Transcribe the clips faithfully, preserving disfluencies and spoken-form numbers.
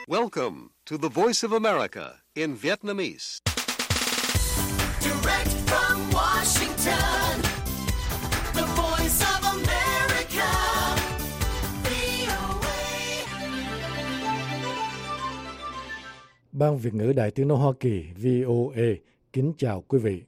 Welcome to the Voice of America in Vietnamese. Direct from Washington, the Voice of America, vê o a. Ban Việt ngữ Đài Tiếng nói Hoa Kỳ vê o a kính chào quý vị.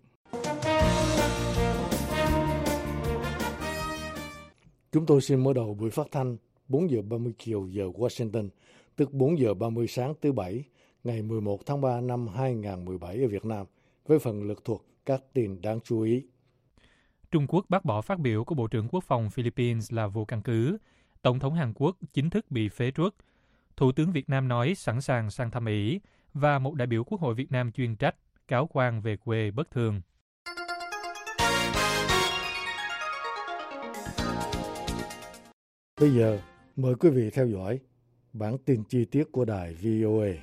Chúng tôi xin mở đầu buổi phát thanh bốn giờ ba mươi chiều giờ Washington, tức bốn giờ ba mươi sáng thứ Bảy, ngày mười một tháng ba năm hai nghìn không trăm mười bảy ở Việt Nam, với phần lược thuộc các tin đáng chú ý. Trung Quốc bác bỏ phát biểu của Bộ trưởng Quốc phòng Philippines là vô căn cứ. Tổng thống Hàn Quốc chính thức bị phế truất. Thủ tướng Việt Nam nói sẵn sàng sang thăm Mỹ. Và một đại biểu Quốc hội Việt Nam chuyên trách cáo quan về quê bất thường. Bây giờ, mời quý vị theo dõi bản tin chi tiết của đài vê o a.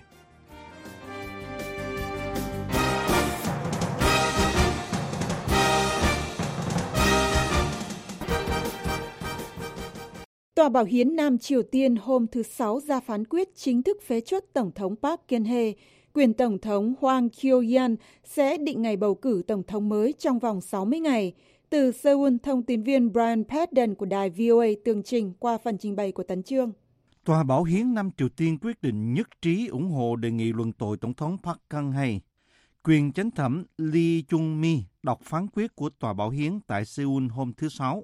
Tòa Bảo hiến Nam Triều Tiên hôm thứ Sáu ra phán quyết chính thức phế truất Tổng thống Park Geun-hye. Quyền Tổng thống Hwang Kyo-yan sẽ định ngày bầu cử Tổng thống mới trong vòng sáu mươi ngày. Từ Seoul, thông tin viên Brian Padden của đài vê o a tường trình qua phần trình bày của Tấn Chương. Tòa Bảo hiến Nam Triều Tiên quyết định nhất trí ủng hộ đề nghị luận tội Tổng thống Park Geun-hye. Quyền chánh thẩm Lee Chung-mi đọc phán quyết của Tòa Bảo hiến tại Seoul hôm thứ Sáu.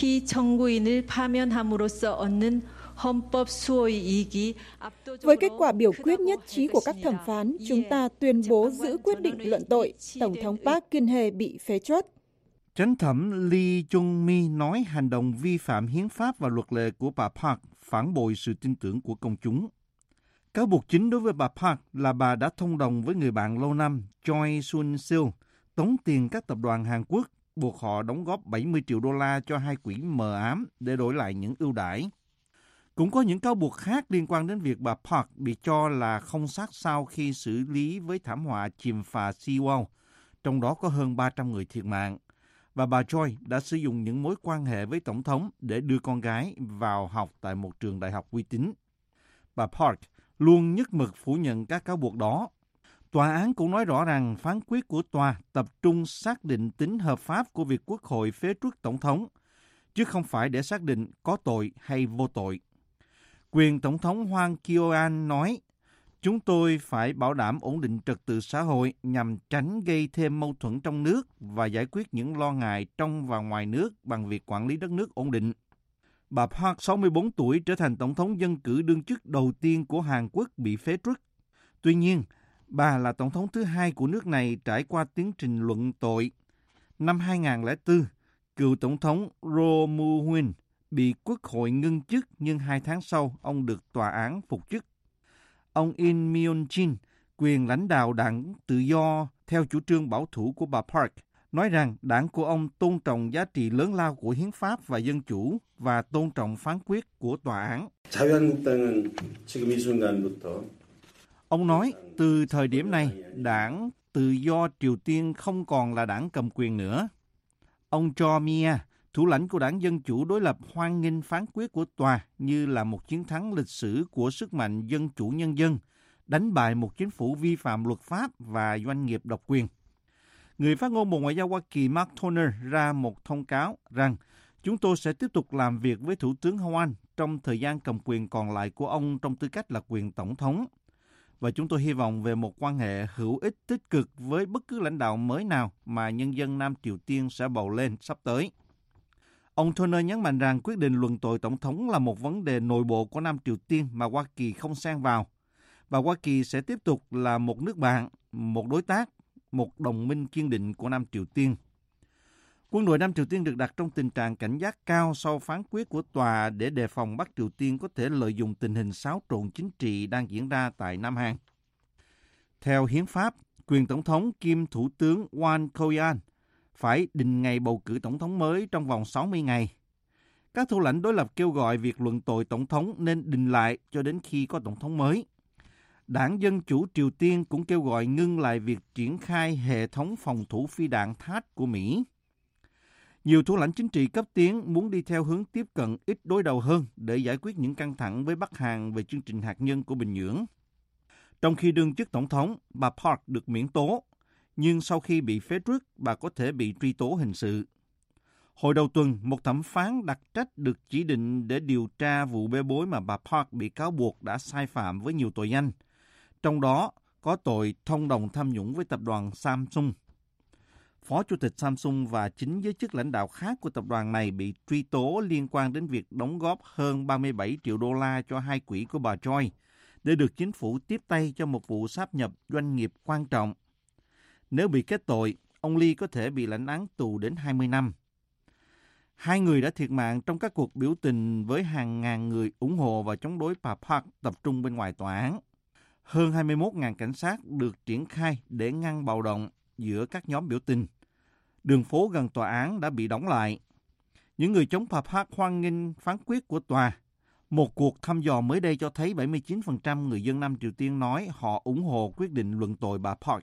Với kết quả biểu quyết nhất trí của các thẩm phán, chúng ta tuyên bố giữ quyết định luận tội Tổng thống Park Geun-hye bị phế truất. Chánh thẩm Lee Chung-mi nói hành động vi phạm hiến pháp và luật lệ của bà Park phản bội sự tin tưởng của công chúng. Cáo buộc chính đối với bà Park là bà đã thông đồng với người bạn lâu năm Choi Soon-sil tống tiền các tập đoàn Hàn Quốc, buộc họ đóng góp bảy mươi triệu đô la cho hai quỹ mờ ám để đổi lại những ưu đãi. Cũng có những cáo buộc khác liên quan đến việc bà Park bị cho là không sát sao khi xử lý với thảm họa chìm phà Sewol, trong đó có hơn ba trăm người thiệt mạng. Và bà Choi đã sử dụng những mối quan hệ với Tổng thống để đưa con gái vào học tại một trường đại học uy tín. Bà Park luôn nhất mực phủ nhận các cáo buộc đó. Tòa án cũng nói rõ rằng phán quyết của tòa tập trung xác định tính hợp pháp của việc Quốc hội phế truất Tổng thống, chứ không phải để xác định có tội hay vô tội. Quyền Tổng thống Hwang Kyo-an nói, chúng tôi phải bảo đảm ổn định trật tự xã hội nhằm tránh gây thêm mâu thuẫn trong nước và giải quyết những lo ngại trong và ngoài nước bằng việc quản lý đất nước ổn định. Bà Park, sáu mươi bốn tuổi, trở thành Tổng thống dân cử đương chức đầu tiên của Hàn Quốc bị phế truất. Tuy nhiên, bà là Tổng thống thứ hai của nước này trải qua tiến trình luận tội. Năm hai nghìn không trăm lẻ bốn, cựu Tổng thống Roh Moo-hyun bị Quốc hội ngưng chức nhưng hai tháng sau ông được tòa án phục chức. Ông In Myung-jin, quyền lãnh đạo đảng Tự do theo chủ trương bảo thủ của bà Park, nói rằng đảng của ông tôn trọng giá trị lớn lao của hiến pháp và dân chủ và tôn trọng phán quyết của tòa án. Ông nói, từ thời điểm này, đảng Tự do Triều Tiên không còn là đảng cầm quyền nữa. Ông Cho Mia, thủ lãnh của đảng Dân Chủ đối lập, hoan nghênh phán quyết của tòa như là một chiến thắng lịch sử của sức mạnh dân chủ nhân dân, đánh bại một chính phủ vi phạm luật pháp và doanh nghiệp độc quyền. Người phát ngôn Bộ Ngoại giao Hoa Kỳ Mark Toner ra một thông cáo rằng chúng tôi sẽ tiếp tục làm việc với Thủ tướng Hwang trong thời gian cầm quyền còn lại của ông trong tư cách là quyền Tổng thống. Và chúng tôi hy vọng về một quan hệ hữu ích tích cực với bất cứ lãnh đạo mới nào mà nhân dân Nam Triều Tiên sẽ bầu lên sắp tới. Ông Toner nhấn mạnh rằng quyết định luận tội Tổng thống là một vấn đề nội bộ của Nam Triều Tiên mà Hoa Kỳ không xen vào. Và Hoa Kỳ sẽ tiếp tục là một nước bạn, một đối tác, một đồng minh kiên định của Nam Triều Tiên. Quân đội Nam Triều Tiên được đặt trong tình trạng cảnh giác cao sau phán quyết của tòa để đề phòng Bắc Triều Tiên có thể lợi dụng tình hình xáo trộn chính trị đang diễn ra tại Nam Hàn. Theo hiến pháp, quyền Tổng thống kiêm Thủ tướng Won Kyo-an phải định ngày bầu cử Tổng thống mới trong vòng sáu mươi ngày. Các thủ lãnh đối lập kêu gọi việc luận tội Tổng thống nên đình lại cho đến khi có Tổng thống mới. Đảng Dân Chủ Triều Tiên cũng kêu gọi ngưng lại việc triển khai hệ thống phòng thủ phi đạn thát của Mỹ. Nhiều thủ lãnh chính trị cấp tiến muốn đi theo hướng tiếp cận ít đối đầu hơn để giải quyết những căng thẳng với Bắc Hàn về chương trình hạt nhân của Bình Nhưỡng. Trong khi đương chức tổng thống, bà Park được miễn tố, nhưng sau khi bị phế truất, bà có thể bị truy tố hình sự. Hồi đầu tuần, một thẩm phán đặc trách được chỉ định để điều tra vụ bê bối mà bà Park bị cáo buộc đã sai phạm với nhiều tội danh, trong đó có tội thông đồng tham nhũng với tập đoàn Samsung. Phó chủ tịch Samsung và chính giới chức lãnh đạo khác của tập đoàn này bị truy tố liên quan đến việc đóng góp hơn ba mươi bảy triệu đô la cho hai quỹ của bà Choi để được chính phủ tiếp tay cho một vụ sáp nhập doanh nghiệp quan trọng. Nếu bị kết tội, ông Lee có thể bị lãnh án tù đến hai mươi năm. Hai người đã thiệt mạng trong các cuộc biểu tình với hàng ngàn người ủng hộ và chống đối bà Park tập trung bên ngoài tòa án. Hơn hai mươi mốt nghìn cảnh sát được triển khai để ngăn bạo động giữa các nhóm biểu tình. Đường phố gần tòa án đã bị đóng lại. Những người chống bà Park hoan nghênh phán quyết của tòa. Một cuộc thăm dò mới đây cho thấy bảy mươi chín phần trăm người dân Nam Triều Tiên nói họ ủng hộ quyết định luận tội bà Park.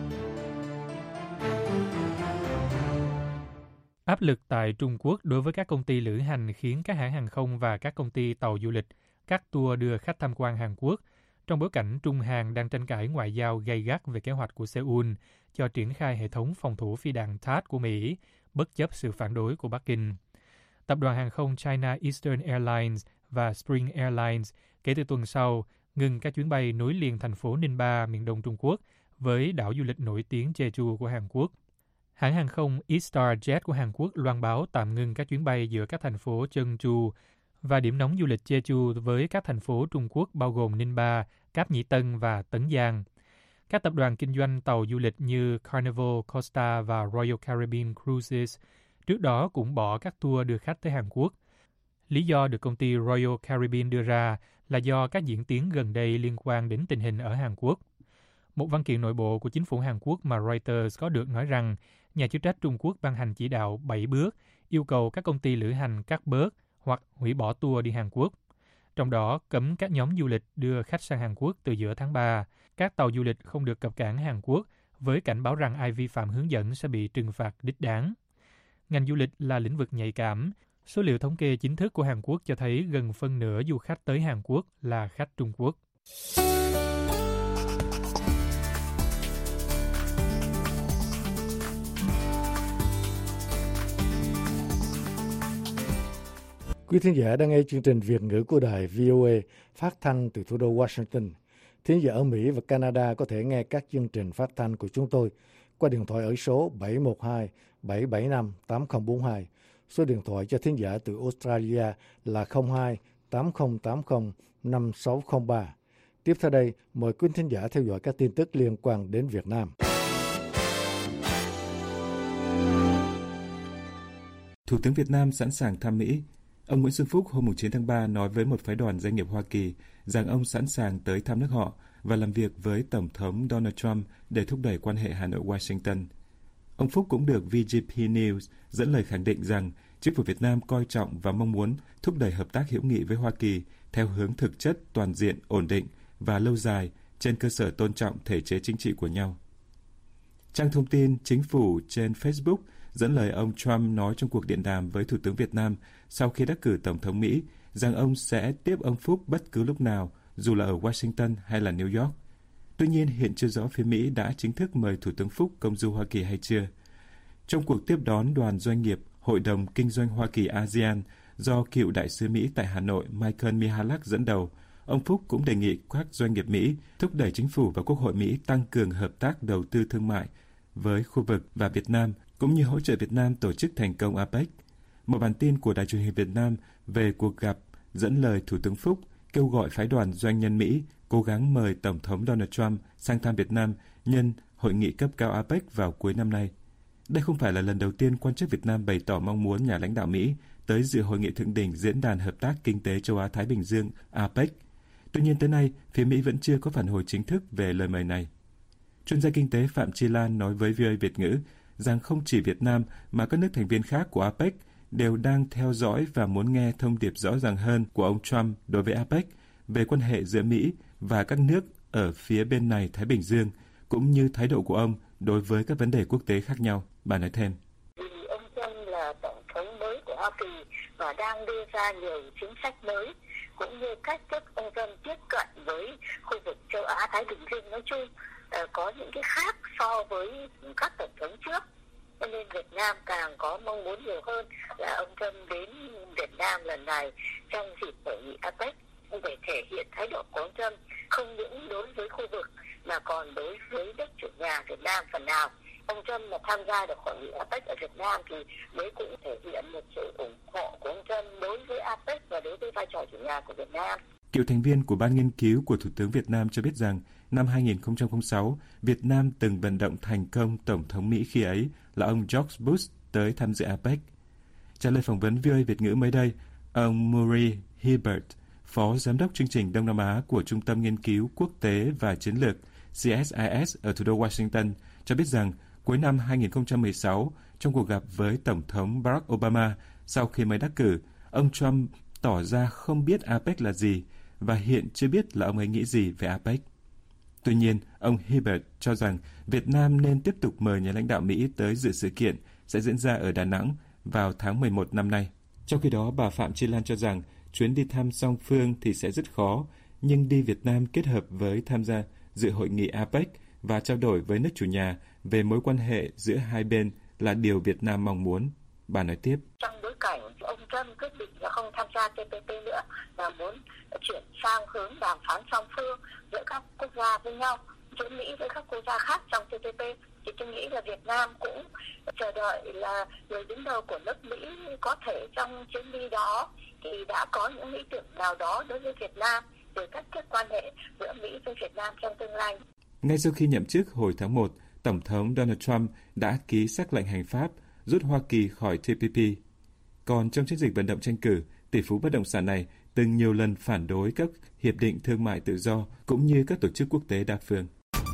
Áp lực tại Trung Quốc đối với các công ty lữ hành khiến các hãng hàng không và các công ty tàu du lịch cắt tour đưa khách tham quan Hàn Quốc trong bối cảnh Trung Hàn đang tranh cãi ngoại giao gay gắt về kế hoạch của Seoul cho triển khai hệ thống phòng thủ phi đạn T A A D của Mỹ, bất chấp sự phản đối của Bắc Kinh. Tập đoàn hàng không China Eastern Airlines và Spring Airlines kể từ tuần sau ngừng các chuyến bay nối liền thành phố Ningba, miền đông Trung Quốc, với đảo du lịch nổi tiếng Jeju của Hàn Quốc. Hãng hàng không E-Star Jet của Hàn Quốc loan báo tạm ngừng các chuyến bay giữa các thành phố Jeonju và điểm nóng du lịch Jeju với các thành phố Trung Quốc bao gồm Ningba, Cáp Nhĩ Tân và Tấn Giang. Các tập đoàn kinh doanh tàu du lịch như Carnival, Costa và Royal Caribbean Cruises trước đó cũng bỏ các tour đưa khách tới Hàn Quốc. Lý do được công ty Royal Caribbean đưa ra là do các diễn tiến gần đây liên quan đến tình hình ở Hàn Quốc. Một văn kiện nội bộ của chính phủ Hàn Quốc mà Reuters có được nói rằng nhà chức trách Trung Quốc ban hành chỉ đạo bảy bước yêu cầu các công ty lữ hành cắt bớt hoặc hủy bỏ tour đi Hàn Quốc. Trong đó cấm các nhóm du lịch đưa khách sang Hàn Quốc từ giữa tháng ba, các tàu du lịch không được cập cảng Hàn Quốc với cảnh báo rằng ai vi phạm hướng dẫn sẽ bị trừng phạt đích đáng. Ngành du lịch là lĩnh vực nhạy cảm. Số liệu thống kê chính thức của Hàn Quốc cho thấy gần phân nửa du khách tới Hàn Quốc là khách Trung Quốc. Quý thính giả đang nghe chương trình Việt ngữ của đài vê o a phát thanh từ thủ đô Washington. Thính giả ở Mỹ và Canada có thể nghe các chương trình phát thanh của chúng tôi qua điện thoại ở số bảy một hai bảy bảy năm tám không bốn hai. Số điện thoại cho thính giả từ Australia là không hai tám không tám không năm sáu không ba. Tiếp theo đây, mời quý thính giả theo dõi các tin tức liên quan đến Việt Nam. Thủ tướng Việt Nam sẵn sàng thăm Mỹ. Ông Nguyễn Xuân Phúc hôm chín tháng ba nói với một phái đoàn doanh nghiệp Hoa Kỳ rằng ông sẵn sàng tới thăm nước họ và làm việc với Tổng thống Donald Trump để thúc đẩy quan hệ Hà Nội-Washington. Ông Phúc cũng được vê giê pê News dẫn lời khẳng định rằng chính phủ Việt Nam coi trọng và mong muốn thúc đẩy hợp tác hữu nghị với Hoa Kỳ theo hướng thực chất, toàn diện, ổn định và lâu dài trên cơ sở tôn trọng thể chế chính trị của nhau. Trang thông tin chính phủ trên Facebook dẫn lời ông Trump nói trong cuộc điện đàm với Thủ tướng Việt Nam sau khi đắc cử Tổng thống Mỹ rằng ông sẽ tiếp ông Phúc bất cứ lúc nào, dù là ở Washington hay là New York. Tuy nhiên, hiện chưa rõ phía Mỹ đã chính thức mời Thủ tướng Phúc công du Hoa Kỳ hay chưa. Trong cuộc tiếp đón đoàn doanh nghiệp Hội đồng Kinh doanh Hoa Kỳ a sê an do cựu đại sứ Mỹ tại Hà Nội Michael Michalak dẫn đầu, ông Phúc cũng đề nghị các doanh nghiệp Mỹ thúc đẩy chính phủ và Quốc hội Mỹ tăng cường hợp tác đầu tư thương mại với khu vực và Việt Nam, cũng như hỗ trợ Việt Nam tổ chức thành công a pếch. Một bản tin của Đài truyền hình Việt Nam về cuộc gặp dẫn lời Thủ tướng Phúc kêu gọi phái đoàn doanh nhân Mỹ cố gắng mời Tổng thống Donald Trump sang thăm Việt Nam nhân hội nghị cấp cao a pếch vào cuối năm nay. Đây không phải là lần đầu tiên quan chức Việt Nam bày tỏ mong muốn nhà lãnh đạo Mỹ tới dự hội nghị thượng đỉnh Diễn đàn Hợp tác Kinh tế Châu Á-Thái Bình Dương a pếch. Tuy nhiên tới nay, phía Mỹ vẫn chưa có phản hồi chính thức về lời mời này. Chuyên gia kinh tế Phạm Chi Lan nói với vê o a Việt ngữ rằng không chỉ Việt Nam mà các nước thành viên khác của a pếch đều đang theo dõi và muốn nghe thông điệp rõ ràng hơn của ông Trump đối với a pếch về quan hệ giữa Mỹ và các nước ở phía bên này Thái Bình Dương, cũng như thái độ của ông đối với các vấn đề quốc tế khác nhau. Bà nói thêm. Vì ông Trump là tổng thống mới của Hoa Kỳ và đang đưa ra nhiều chính sách mới cũng như cách thức ông Trump tiếp cận với khu vực châu Á Thái Bình Dương nói chung có những cái khác so với các tổng thống trước. Cho nên Việt Nam càng có mong muốn nhiều hơn là ông Trump đến Việt Nam lần này trong dịp hội nghị a pếch để thể hiện thái độ của ông Trump không những đối với khu vực mà còn đối với đất chủ nhà Việt Nam phần nào. Ông Trump mà tham gia được hội nghị a pếch ở Việt Nam thì mới cũng thể hiện một sự ủng hộ của ông Trump đối với a pếch và đối với vai trò chủ nhà của Việt Nam. Cựu thành viên của Ban nghiên cứu của Thủ tướng Việt Nam cho biết rằng năm hai nghìn không trăm lẻ sáu, Việt Nam từng vận động thành công Tổng thống Mỹ khi ấy là ông George Bush tới tham dự a pếch. Trả lời phỏng vấn vê o a Việt ngữ mới đây, ông Murray Hibbert, Phó Giám đốc chương trình Đông Nam Á của Trung tâm Nghiên cứu Quốc tế và Chiến lược C S I S ở thủ đô Washington, cho biết rằng cuối năm hai nghìn không trăm mười sáu, trong cuộc gặp với Tổng thống Barack Obama sau khi mới đắc cử, ông Trump tỏ ra không biết a pếch là gì và hiện chưa biết là ông ấy nghĩ gì về a pếch. Tuy nhiên, ông Hibbert cho rằng Việt Nam nên tiếp tục mời nhà lãnh đạo Mỹ tới dự sự kiện sẽ diễn ra ở Đà Nẵng vào tháng mười một năm nay. Trong khi đó, bà Phạm Chi Lan cho rằng chuyến đi thăm song phương thì sẽ rất khó, nhưng đi Việt Nam kết hợp với tham gia dự hội nghị a pếch và trao đổi với nước chủ nhà về mối quan hệ giữa hai bên là điều Việt Nam mong muốn. Bà nói tiếp. Trong bối cảnh ông Trump quyết định là không tham gia tê pê pê nữa và muốn chuyển sang hướng đàm phán song phương giữa các quốc gia với nhau, giữa Mỹ với các quốc gia khác trong tê pê pê, thì tôi nghĩ là Việt Nam cũng chờ đợi là người đứng đầu của nước Mỹ có thể trong chuyến đi đó thì đã có những ý tưởng nào đó đối với Việt Nam về cách thức quan hệ giữa Mỹ với Việt Nam trong tương lai. Ngay sau khi nhậm chức hồi tháng một, Tổng thống Donald Trump đã ký sắc lệnh hành pháp rút Hoa Kỳ khỏi tê pê pê. Còn trong chiến dịch vận động tranh cử, tỷ phú bất động sản này từng nhiều lần phản đối các hiệp định thương mại tự do cũng như các tổ chức quốc tế đa phương.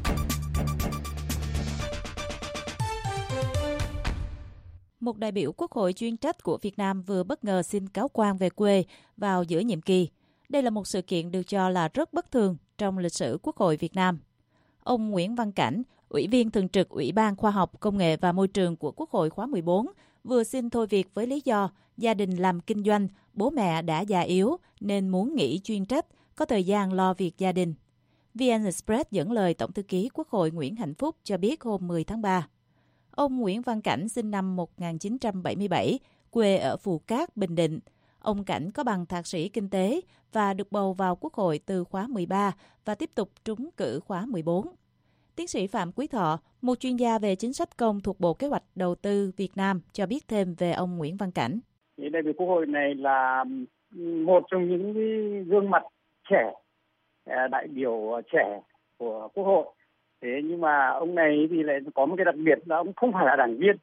Một đại biểu Quốc hội chuyên trách của Việt Nam vừa bất ngờ xin cáo quan về quê vào giữa nhiệm kỳ. Đây là một sự kiện được cho là rất bất thường trong lịch sử Quốc hội Việt Nam. Ông Nguyễn Văn Cảnh, Ủy viên Thường trực Ủy ban Khoa học, Công nghệ và Môi trường của Quốc hội khóa mười bốn, vừa xin thôi việc với lý do gia đình làm kinh doanh, bố mẹ đã già yếu nên muốn nghỉ chuyên trách, có thời gian lo việc gia đình. vê en Express dẫn lời Tổng thư ký Quốc hội Nguyễn Hạnh Phúc cho biết hôm mười tháng ba. Ông Nguyễn Văn Cảnh sinh năm một nghìn chín trăm bảy mươi bảy, quê ở Phù Cát, Bình Định. Ông Cảnh có bằng thạc sĩ kinh tế và được bầu vào Quốc hội từ khóa mười ba và tiếp tục trúng cử khóa mười bốn. Tiến sĩ Phạm Quý Thọ, một chuyên gia về chính sách công thuộc Bộ Kế hoạch Đầu tư Việt Nam, cho biết thêm về ông Nguyễn Văn Cảnh. Đại biểu Quốc hội này là một trong những gương mặt trẻ, đại biểu trẻ của Quốc hội. Thế nhưng mà ông này thì lại có một cái đặc biệt là ông không phải là đảng viên.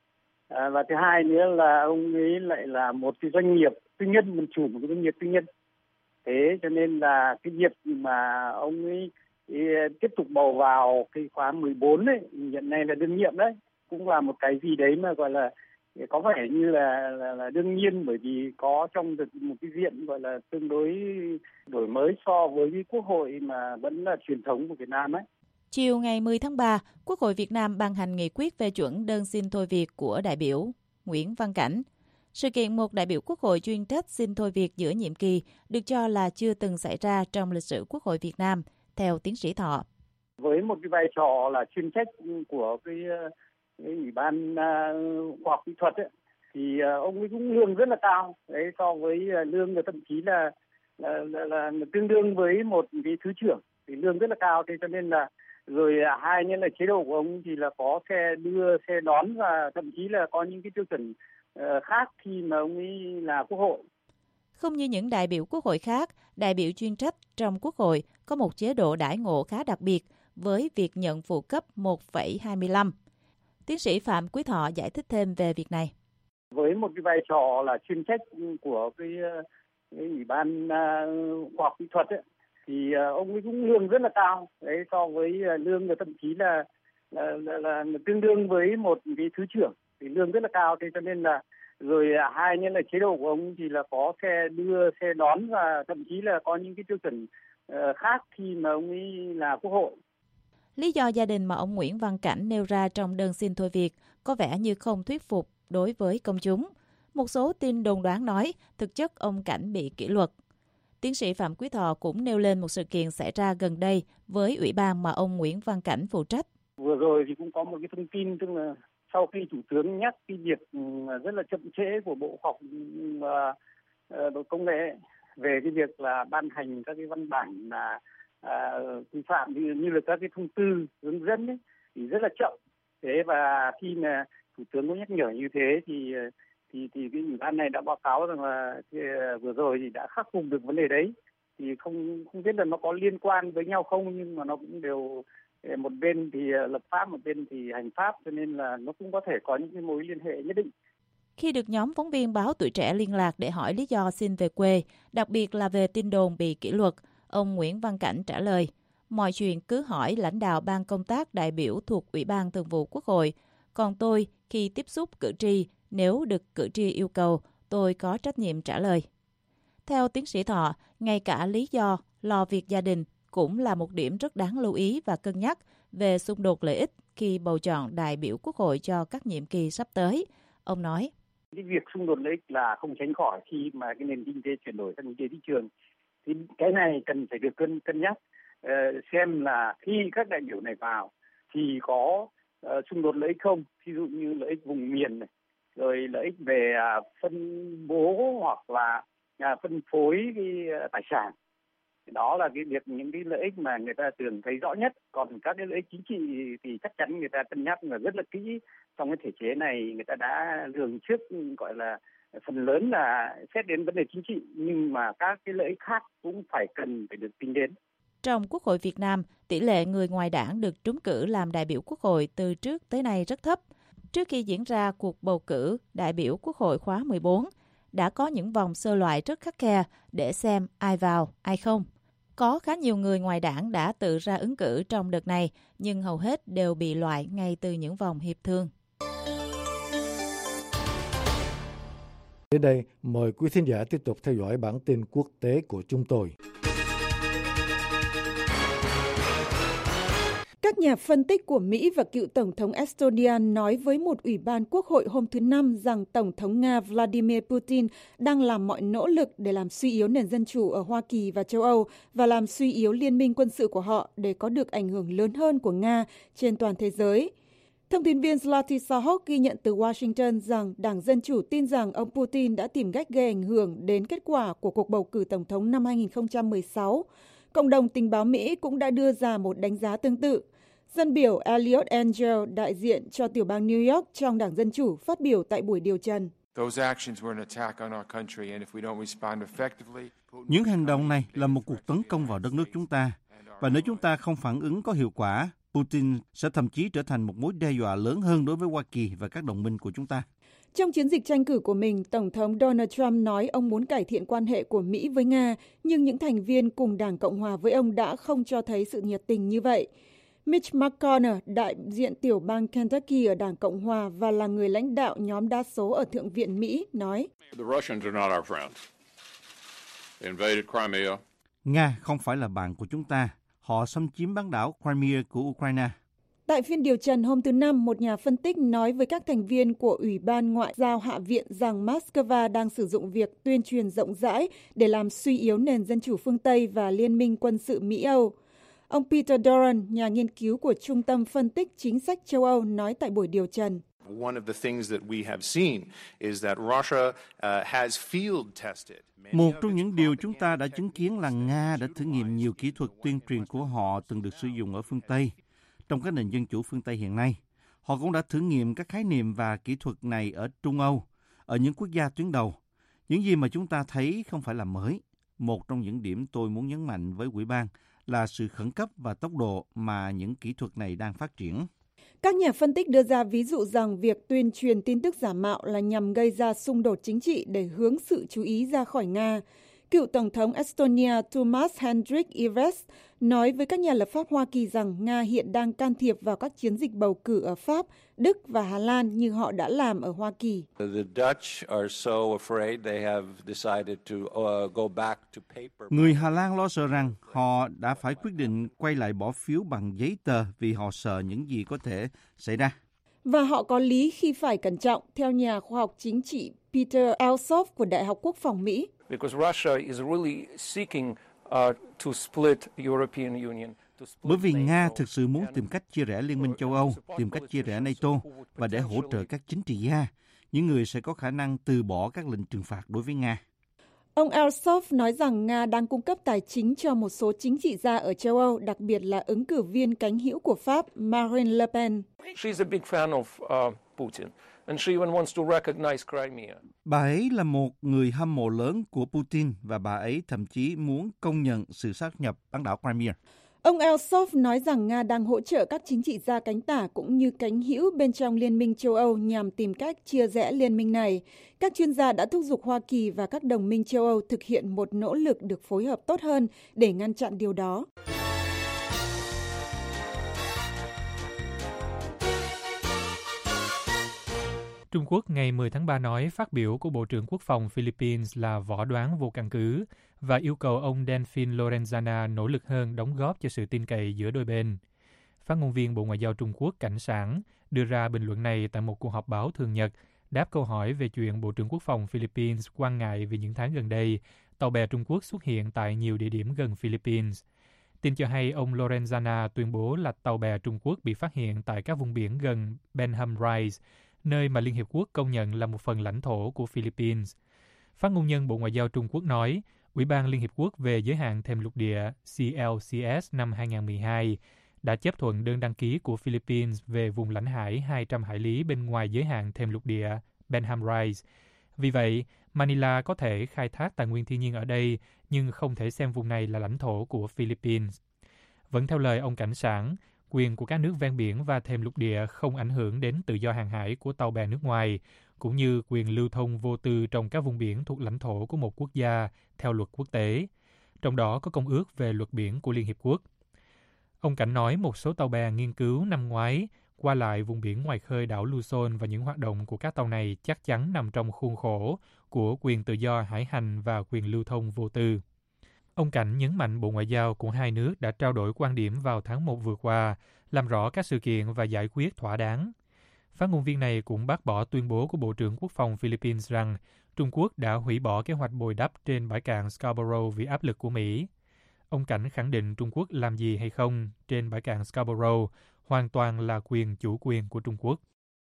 À, và thứ hai nữa là ông ấy lại là một cái doanh nghiệp tư nhân, mình chủ một cái doanh nghiệp tư nhân. Thế cho nên là cái việc mà ông ấy tiếp tục bầu vào cái khóa mười bốn ấy, hiện nay là đương nhiệm đấy, cũng là một cái gì đấy mà gọi là có vẻ như là, là, là đương nhiên, bởi vì có trong một cái diện gọi là tương đối đổi mới so với cái Quốc hội mà vẫn là truyền thống của Việt Nam ấy. Chiều ngày mười tháng ba, Quốc hội Việt Nam ban hành nghị quyết phê chuẩn đơn xin thôi việc của đại biểu Nguyễn Văn Cảnh. Sự kiện một đại biểu Quốc hội chuyên trách xin thôi việc giữa nhiệm kỳ được cho là chưa từng xảy ra trong lịch sử Quốc hội Việt Nam, theo tiến sĩ Thọ. Với một cái vai trò là chuyên trách của cái, cái Ủy ban uh, khoa học kỹ thuật ấy, thì uh, ông ấy cũng lương rất là cao. Đấy, so với uh, lương và thậm chí là, là, là, là tương đương với một cái thứ trưởng, thì lương rất là cao. Thế cho nên là rồi hai nữa là chế độ của ông thì là có xe đưa, xe đón và thậm chí là có những cái tiêu chuẩn uh, khác khi mà ông ấy là Quốc hội. Không như những đại biểu Quốc hội khác, đại biểu chuyên trách trong Quốc hội có một chế độ đãi ngộ khá đặc biệt với việc nhận phụ cấp một phẩy hai mươi lăm. Tiến sĩ Phạm Quý Thọ giải thích thêm về việc này. Với một cái vai trò là chuyên trách của cái, cái Ủy ban uh, khoa học kỹ thuật ấy, thì uh, ông ấy cũng lương rất là cao. Đấy, so với uh, lương và thậm chí là, là, là, là tương đương với một cái thứ trưởng, thì lương rất là cao. Thế cho nên là rồi hai nữa là chế độ của ông thì là có xe đưa, xe đón và thậm chí là có những cái tiêu chuẩn uh, khác khi mà ông ấy là Quốc hội. Lý do gia đình mà ông Nguyễn Văn Cảnh nêu ra trong đơn xin thôi việc có vẻ như không thuyết phục đối với công chúng. Một số tin đồn đoán nói thực chất ông Cảnh bị kỷ luật. Tiến sĩ Phạm Quý Thọ cũng nêu lên một sự kiện xảy ra gần đây với ủy ban mà ông Nguyễn Văn Cảnh phụ trách. Vừa rồi thì cũng có một cái thông tin, tức là sau khi Thủ tướng nhắc cái việc rất là chậm trễ của Bộ Khoa học và Công nghệ về cái việc là ban hành các cái văn bản là quy phạm như, như là các cái thông tư hướng dẫn ấy, thì rất là chậm. Thế và khi mà Thủ tướng có nhắc nhở như thế thì thì thì cái ủy ban này đã báo cáo rằng là thì, vừa rồi thì đã khắc phục được vấn đề đấy. Thì không không biết là nó có liên quan với nhau không, nhưng mà nó cũng đều, một bên thì lập pháp, một bên thì hành pháp, cho nên là nó cũng có thể có những cái mối liên hệ nhất định. Khi được nhóm phóng viên báo Tuổi Trẻ liên lạc để hỏi lý do xin về quê, đặc biệt là về tin đồn bị kỷ luật, ông Nguyễn Văn Cảnh trả lời, mọi chuyện cứ hỏi lãnh đạo ban công tác đại biểu thuộc Ủy ban Thường vụ Quốc hội. Còn tôi, khi tiếp xúc cử tri, nếu được cử tri yêu cầu, tôi có trách nhiệm trả lời. Theo tiến sĩ Thọ, ngay cả lý do lo việc gia đình cũng là một điểm rất đáng lưu ý và cân nhắc về xung đột lợi ích khi bầu chọn đại biểu Quốc hội cho các nhiệm kỳ sắp tới. Ông nói, cái việc xung đột lợi ích là không tránh khỏi khi mà cái nền kinh tế chuyển đổi sang kinh tế thị trường. Thì cái này cần phải được cân cân nhắc, uh, xem là khi các đại biểu này vào thì có uh, xung đột lợi ích không, ví dụ như lợi ích vùng miền này, rồi lợi ích về uh, phân bố hoặc là uh, phân phối cái uh, tài sản. Đó là cái việc, những cái lợi ích mà người ta thường thấy rõ nhất. Còn các cái lợi ích chính trị thì chắc chắn người ta cân nhắc là rất là kỹ. Trong cái thể chế này người ta đã lường trước, gọi là phần lớn là xét đến vấn đề chính trị, nhưng mà các cái lợi ích khác cũng phải cần phải được tính đến. Trong Quốc hội Việt Nam, tỷ lệ người ngoài đảng được trúng cử làm đại biểu Quốc hội từ trước tới nay rất thấp. Trước khi diễn ra cuộc bầu cử đại biểu Quốc hội khóa mười bốn, đã có những vòng sơ loại rất khắt khe để xem ai vào, ai không. Có khá nhiều người ngoài đảng đã tự ra ứng cử trong đợt này, nhưng hầu hết đều bị loại ngay từ những vòng hiệp thương. Đến đây, mời quý thính giả tiếp tục theo dõi bản tin quốc tế của chúng tôi. Các nhà phân tích của Mỹ và cựu Tổng thống Estonia nói với một ủy ban quốc hội hôm thứ Năm rằng Tổng thống Nga Vladimir Putin đang làm mọi nỗ lực để làm suy yếu nền dân chủ ở Hoa Kỳ và châu Âu và làm suy yếu liên minh quân sự của họ để có được ảnh hưởng lớn hơn của Nga trên toàn thế giới. Thông tin viên Zlati Sahok ghi nhận từ Washington rằng Đảng Dân Chủ tin rằng ông Putin đã tìm cách gây ảnh hưởng đến kết quả của cuộc bầu cử Tổng thống năm hai không một sáu. Cộng đồng tình báo Mỹ cũng đã đưa ra một đánh giá tương tự. Dân biểu Eliot Engel, đại diện cho tiểu bang New York trong Đảng Dân Chủ, phát biểu tại buổi điều trần. Những hành động này là một cuộc tấn công vào đất nước chúng ta. Và nếu chúng ta không phản ứng có hiệu quả, Putin sẽ thậm chí trở thành một mối đe dọa lớn hơn đối với Hoa Kỳ và các đồng minh của chúng ta. Trong chiến dịch tranh cử của mình, Tổng thống Donald Trump nói ông muốn cải thiện quan hệ của Mỹ với Nga, nhưng những thành viên cùng Đảng Cộng hòa với ông đã không cho thấy sự nhiệt tình như vậy. Mitch McConnell, đại diện tiểu bang Kentucky ở Đảng Cộng hòa và là người lãnh đạo nhóm đa số ở Thượng viện Mỹ, nói, Nga không phải là bạn của chúng ta. Họ xâm chiếm bán đảo Crimea của Ukraine. Tại phiên điều trần hôm thứ Năm, một nhà phân tích nói với các thành viên của Ủy ban Ngoại giao Hạ viện rằng Moscow đang sử dụng việc tuyên truyền rộng rãi để làm suy yếu nền dân chủ phương Tây và liên minh quân sự Mỹ-Âu. Ông Peter Doran, nhà nghiên cứu của Trung tâm Phân tích Chính sách châu Âu, nói tại buổi điều trần. Một trong những điều chúng ta đã chứng kiến là Nga đã thử nghiệm nhiều kỹ thuật tuyên truyền của họ từng được sử dụng ở phương Tây. Trong các nền dân chủ phương Tây hiện nay, họ cũng đã thử nghiệm các khái niệm và kỹ thuật này ở Trung Âu, ở những quốc gia tuyến đầu. Những gì mà chúng ta thấy không phải là mới. Một trong những điểm tôi muốn nhấn mạnh với Ủy ban là sự khẩn cấp và tốc độ mà những kỹ thuật này đang phát triển. Các nhà phân tích đưa ra ví dụ rằng việc tuyên truyền tin tức giả mạo là nhằm gây ra xung đột chính trị để hướng sự chú ý ra khỏi Nga. Cựu Tổng thống Estonia Tomas Hendrik Ilves nói với các nhà lập pháp Hoa Kỳ rằng Nga hiện đang can thiệp vào các chiến dịch bầu cử ở Pháp, Đức và Hà Lan như họ đã làm ở Hoa Kỳ. Người Hà Lan lo sợ rằng họ đã phải quyết định quay lại bỏ phiếu bằng giấy tờ vì họ sợ những gì có thể xảy ra. Và họ có lý khi phải cẩn trọng, theo nhà khoa học chính trị Peter Alsop của Đại học Quốc phòng Mỹ. Bởi vì Nga thực sự muốn tìm cách chia rẽ Liên minh châu Âu, tìm cách chia rẽ NATO và để hỗ trợ các chính trị gia, những người sẽ có khả năng từ bỏ các lệnh trừng phạt đối với Nga. Ông Alsop nói rằng Nga đang cung cấp tài chính cho một số chính trị gia ở châu Âu, đặc biệt là ứng cử viên cánh hữu của Pháp Marine Le Pen. Bà ấy là một người hâm mộ lớn của Putin và bà ấy thậm chí muốn công nhận sự sáp nhập bán đảo Crimea. Ông Alsop nói rằng Nga đang hỗ trợ các chính trị gia cánh tả cũng như cánh hữu bên trong Liên minh châu Âu nhằm tìm cách chia rẽ liên minh này. Các chuyên gia đã thúc giục Hoa Kỳ và các đồng minh châu Âu thực hiện một nỗ lực được phối hợp tốt hơn để ngăn chặn điều đó. Trung Quốc ngày mười tháng ba nói phát biểu của Bộ trưởng Quốc phòng Philippines là võ đoán vô căn cứ và yêu cầu ông Delfin Lorenzana nỗ lực hơn đóng góp cho sự tin cậy giữa đôi bên. Phát ngôn viên Bộ Ngoại giao Trung Quốc Cảnh Sảng đưa ra bình luận này tại một cuộc họp báo thường nhật, đáp câu hỏi về chuyện Bộ trưởng Quốc phòng Philippines quan ngại vì những tháng gần đây, tàu bè Trung Quốc xuất hiện tại nhiều địa điểm gần Philippines. Tin cho hay ông Lorenzana tuyên bố là tàu bè Trung Quốc bị phát hiện tại các vùng biển gần Benham Rise, nơi mà Liên Hiệp Quốc công nhận là một phần lãnh thổ của Philippines. Phát ngôn nhân Bộ Ngoại giao Trung Quốc nói, Ủy ban Liên Hiệp Quốc về giới hạn thềm lục địa C L C S năm hai không một hai đã chấp thuận đơn đăng ký của Philippines về vùng lãnh hải hai trăm hải lý bên ngoài giới hạn thềm lục địa Benham Rise. Vì vậy, Manila có thể khai thác tài nguyên thiên nhiên ở đây, nhưng không thể xem vùng này là lãnh thổ của Philippines. Vẫn theo lời ông Cảnh Sảng, quyền của các nước ven biển và thềm lục địa không ảnh hưởng đến tự do hàng hải của tàu bè nước ngoài, cũng như quyền lưu thông vô tư trong các vùng biển thuộc lãnh thổ của một quốc gia theo luật quốc tế, trong đó có Công ước về luật biển của Liên Hiệp Quốc. Ông Cảnh nói một số tàu bè nghiên cứu năm ngoái qua lại vùng biển ngoài khơi đảo Luzon và những hoạt động của các tàu này chắc chắn nằm trong khuôn khổ của quyền tự do hải hành và quyền lưu thông vô tư. Ông Cảnh nhấn mạnh Bộ Ngoại giao của hai nước đã trao đổi quan điểm vào tháng một vừa qua, làm rõ các sự kiện và giải quyết thỏa đáng. Phát ngôn viên này cũng bác bỏ tuyên bố của Bộ trưởng Quốc phòng Philippines rằng Trung Quốc đã hủy bỏ kế hoạch bồi đắp trên bãi cạn Scarborough vì áp lực của Mỹ. Ông Cảnh khẳng định Trung Quốc làm gì hay không trên bãi cạn Scarborough hoàn toàn là quyền chủ quyền của Trung Quốc.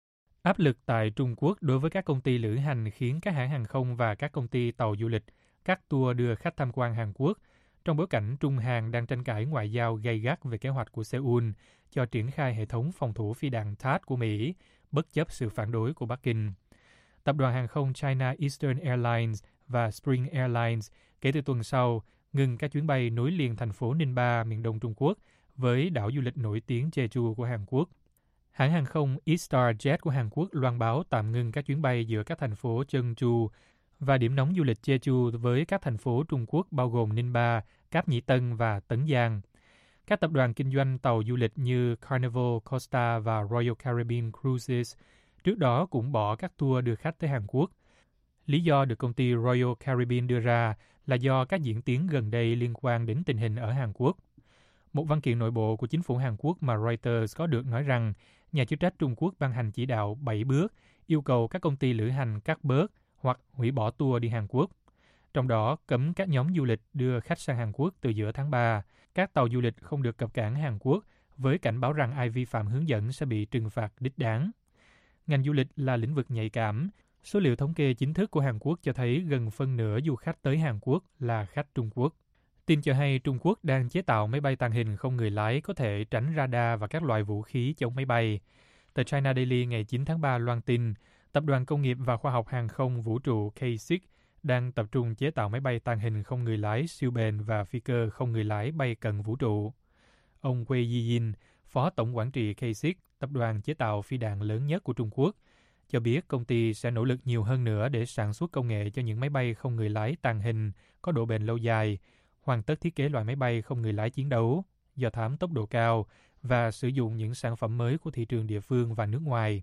Áp lực tại Trung Quốc đối với các công ty lữ hành khiến các hãng hàng không và các công ty tàu du lịch các tour đưa khách tham quan Hàn Quốc trong bối cảnh Trung Hàn đang tranh cãi ngoại giao gay gắt về kế hoạch của Seoul cho triển khai hệ thống phòng thủ phi đạn T A A D của Mỹ, bất chấp sự phản đối của Bắc Kinh. Tập đoàn hàng không China Eastern Airlines và Spring Airlines kể từ tuần sau ngừng các chuyến bay nối liền thành phố Ningba, miền đông Trung Quốc, với đảo du lịch nổi tiếng Jeju của Hàn Quốc. Hãng hàng không E-Star Jet của Hàn Quốc loan báo tạm ngừng các chuyến bay giữa các thành phố Jeonju và điểm nóng du lịch Jeju với các thành phố Trung Quốc bao gồm Ningba, Cáp Nhĩ Tân và Tấn Giang. Các tập đoàn kinh doanh tàu du lịch như Carnival, Costa và Royal Caribbean Cruises trước đó cũng bỏ các tour đưa khách tới Hàn Quốc. Lý do được công ty Royal Caribbean đưa ra là do các diễn tiến gần đây liên quan đến tình hình ở Hàn Quốc. Một văn kiện nội bộ của chính phủ Hàn Quốc mà Reuters có được nói rằng nhà chức trách Trung Quốc ban hành chỉ đạo bảy bước yêu cầu các công ty lữ hành cắt bớt hoặc hủy bỏ tour đi Hàn Quốc. Trong đó cấm các nhóm du lịch đưa khách sang Hàn Quốc từ giữa tháng ba. Các tàu du lịch không được cập cảng Hàn Quốc với cảnh báo rằng ai vi phạm hướng dẫn sẽ bị trừng phạt đích đáng. Ngành du lịch là lĩnh vực nhạy cảm. Số liệu thống kê chính thức của Hàn Quốc cho thấy gần phân nửa du khách tới Hàn Quốc là khách Trung Quốc. Tin cho hay Trung Quốc đang chế tạo máy bay tàng hình không người lái có thể tránh radar và các loại vũ khí chống máy bay. Tờ China Daily ngày chín tháng ba loan tin, Tập đoàn Công nghiệp và Khoa học Hàng không Vũ trụ K sáu đang tập trung chế tạo máy bay tàng hình không người lái siêu bền và phi cơ không người lái bay cận vũ trụ. Ông Wei Yijin, Phó Tổng quản trị K sáu, tập đoàn chế tạo phi đạn lớn nhất của Trung Quốc, cho biết công ty sẽ nỗ lực nhiều hơn nữa để sản xuất công nghệ cho những máy bay không người lái tàng hình có độ bền lâu dài, hoàn tất thiết kế loại máy bay không người lái chiến đấu, do thám tốc độ cao và sử dụng những sản phẩm mới của thị trường địa phương và nước ngoài.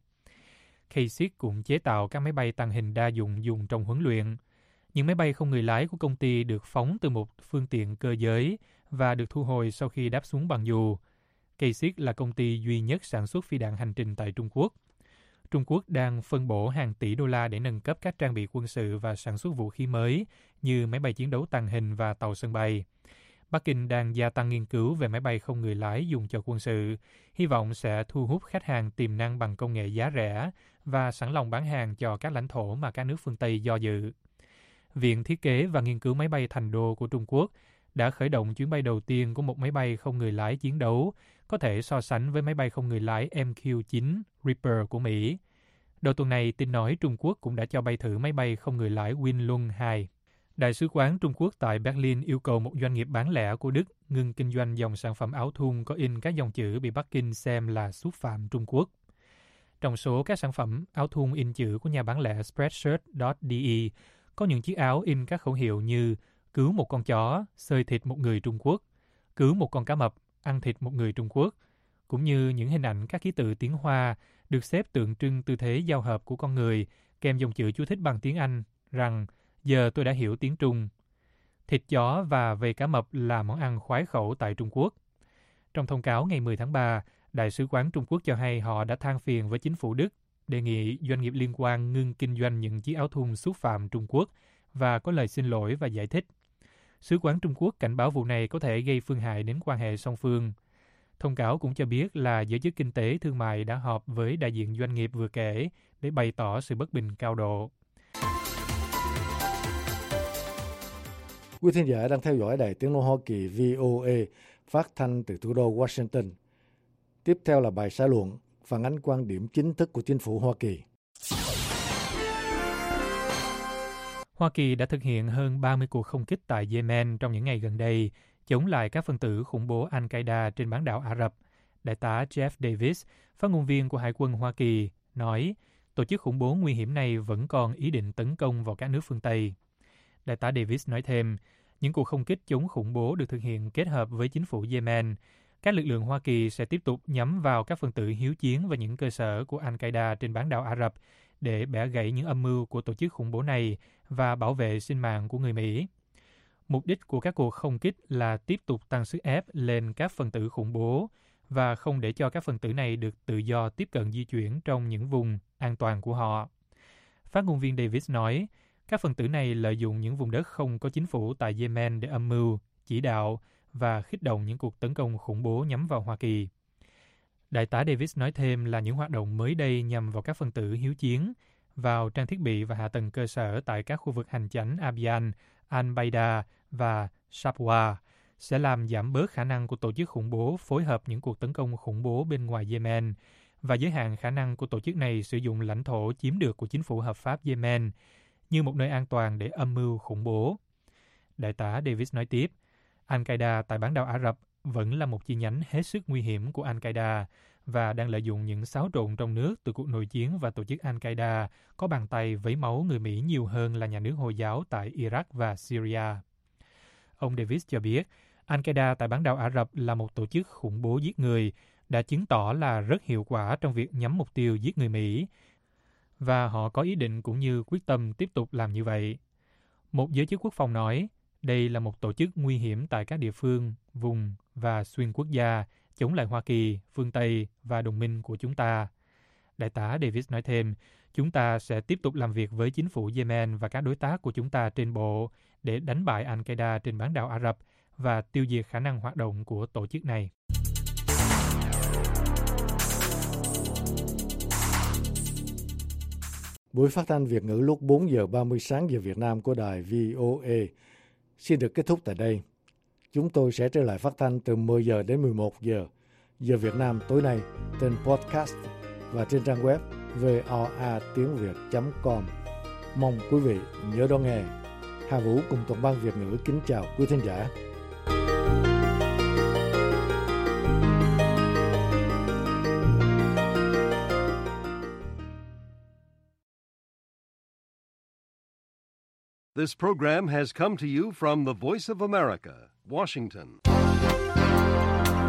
K sáu cũng chế tạo các máy bay tàng hình đa dụng dùng trong huấn luyện. Những máy bay không người lái của công ty được phóng từ một phương tiện cơ giới và được thu hồi sau khi đáp xuống bằng dù. K sáu là công ty duy nhất sản xuất phi đạn hành trình tại Trung Quốc. Trung Quốc đang phân bổ hàng tỷ đô la để nâng cấp các trang bị quân sự và sản xuất vũ khí mới như máy bay chiến đấu tàng hình và tàu sân bay. Bắc Kinh đang gia tăng nghiên cứu về máy bay không người lái dùng cho quân sự, hy vọng sẽ thu hút khách hàng tiềm năng bằng công nghệ giá rẻ và sẵn lòng bán hàng cho các lãnh thổ mà các nước phương Tây do dự. Viện Thiết kế và Nghiên cứu Máy bay Thành Đô của Trung Quốc đã khởi động chuyến bay đầu tiên của một máy bay không người lái chiến đấu, có thể so sánh với máy bay không người lái M Q chín Reaper của Mỹ. Đầu tuần này, tin nói Trung Quốc cũng đã cho bay thử máy bay không người lái Winlung hai. Đại sứ quán Trung Quốc tại Berlin yêu cầu một doanh nghiệp bán lẻ của Đức ngừng kinh doanh dòng sản phẩm áo thun có in các dòng chữ bị Bắc Kinh xem là xúc phạm Trung Quốc. Trong số các sản phẩm áo thun in chữ của nhà bán lẻ Spreadshirt chấm de, có những chiếc áo in các khẩu hiệu như cứu một con chó, xơi thịt một người Trung Quốc, cứu một con cá mập, ăn thịt một người Trung Quốc, cũng như những hình ảnh các ký tự tiếng Hoa được xếp tượng trưng tư thế giao hợp của con người, kèm dòng chữ chú thích bằng tiếng Anh rằng giờ tôi đã hiểu tiếng Trung. Thịt chó và vây cá mập là món ăn khoái khẩu tại Trung Quốc. Trong thông cáo ngày mười tháng ba, Đại sứ quán Trung Quốc cho hay họ đã than phiền với chính phủ Đức, đề nghị doanh nghiệp liên quan ngưng kinh doanh những chiếc áo thun xúc phạm Trung Quốc và có lời xin lỗi và giải thích. Sứ quán Trung Quốc cảnh báo vụ này có thể gây phương hại đến quan hệ song phương. Thông cáo cũng cho biết là giới chức kinh tế thương mại đã họp với đại diện doanh nghiệp vừa kể để bày tỏ sự bất bình cao độ. Quý thính giả đang theo dõi Đài Tiếng nói Hoa Kỳ V O A phát thanh từ thủ đô Washington. Tiếp theo là bài xã luận phản ánh quan điểm chính thức của chính phủ Hoa Kỳ. Hoa Kỳ đã thực hiện hơn ba mươi cuộc không kích tại Yemen trong những ngày gần đây, chống lại các phần tử khủng bố Al-Qaeda trên bán đảo Ả Rập. Đại tá Jeff Davis, phát ngôn viên của Hải quân Hoa Kỳ, nói tổ chức khủng bố nguy hiểm này vẫn còn ý định tấn công vào các nước phương Tây. Đại tá Davis nói thêm, những cuộc không kích chống khủng bố được thực hiện kết hợp với chính phủ Yemen. Các lực lượng Hoa Kỳ sẽ tiếp tục nhắm vào các phần tử hiếu chiến và những cơ sở của Al-Qaeda trên bán đảo Ả Rập để bẻ gãy những âm mưu của tổ chức khủng bố này và bảo vệ sinh mạng của người Mỹ. Mục đích của các cuộc không kích là tiếp tục tăng sức ép lên các phần tử khủng bố và không để cho các phần tử này được tự do tiếp cận di chuyển trong những vùng an toàn của họ. Phát ngôn viên Davis nói, các phần tử này lợi dụng những vùng đất không có chính phủ tại Yemen để âm mưu, chỉ đạo và khích động những cuộc tấn công khủng bố nhắm vào Hoa Kỳ. Đại tá Davis nói thêm là những hoạt động mới đây nhằm vào các phần tử hiếu chiến, vào trang thiết bị và hạ tầng cơ sở tại các khu vực hành chánh Abyan, Al-Baida và Shabwa sẽ làm giảm bớt khả năng của tổ chức khủng bố phối hợp những cuộc tấn công khủng bố bên ngoài Yemen và giới hạn khả năng của tổ chức này sử dụng lãnh thổ chiếm được của chính phủ hợp pháp Yemen như một nơi an toàn để âm mưu khủng bố. Đại tá Davis nói tiếp, Al-Qaeda tại bán đảo Ả Rập vẫn là một chi nhánh hết sức nguy hiểm của Al-Qaeda và đang lợi dụng những xáo trộn trong nước từ cuộc nội chiến và tổ chức Al-Qaeda có bàn tay vấy máu người Mỹ nhiều hơn là nhà nước Hồi giáo tại Iraq và Syria. Ông Davis cho biết, Al-Qaeda tại bán đảo Ả Rập là một tổ chức khủng bố giết người, đã chứng tỏ là rất hiệu quả trong việc nhắm mục tiêu giết người Mỹ, và họ có ý định cũng như quyết tâm tiếp tục làm như vậy. Một giới chức quốc phòng nói, đây là một tổ chức nguy hiểm tại các địa phương, vùng và xuyên quốc gia, chống lại Hoa Kỳ, phương Tây và đồng minh của chúng ta. Đại tá Davis nói thêm, chúng ta sẽ tiếp tục làm việc với chính phủ Yemen và các đối tác của chúng ta trên bộ để đánh bại Al-Qaeda trên bán đảo Ả Rập và tiêu diệt khả năng hoạt động của tổ chức này. Buổi phát thanh Việt ngữ lúc bốn giờ ba mươi sáng giờ Việt Nam của đài V O A xin được kết thúc tại đây. Chúng tôi sẽ trở lại phát thanh từ mười giờ đến mười một giờ giờ Việt Nam tối nay trên podcast và trên trang web voa tiếng việt chấm com. Mong quý vị nhớ đón nghe. Hà Vũ cùng toàn ban Việt ngữ kính chào quý thính giả. This program has come to you from the Voice of America, Washington.